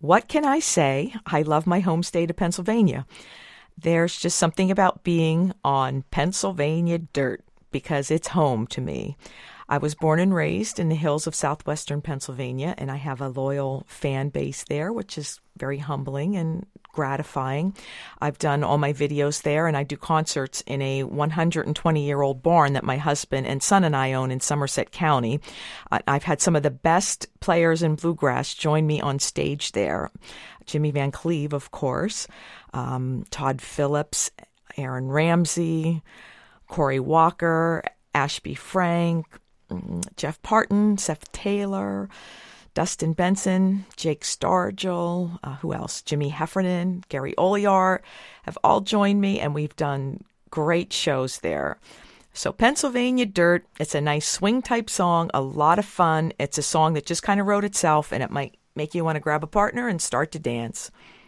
What can I say? I love my home state of Pennsylvania. There's just something about being on Pennsylvania dirt because it's home to me. I was born and raised in the hills of southwestern Pennsylvania, and I have a loyal fan base there, which is very humbling and gratifying. I've done all my videos there, and I do concerts in a 120-year-old barn that my husband and son and I own in Somerset County. I've had some of the best players in bluegrass join me on stage there. Jimmy Van Cleve, of course, Todd Phillips, Aaron Ramsey, Corey Walker, Ashby Frank, Jeff Parton, Seth Taylor, Dustin Benson, Jake Stargell, who else? Jimmy Heffernan, Gary Oliar have all joined me, and we've done great shows there. So Pennsylvania Dirt, it's a nice swing-type song, a lot of fun. It's a song that just kind of wrote itself, and it might make you want to grab a partner and start to dance.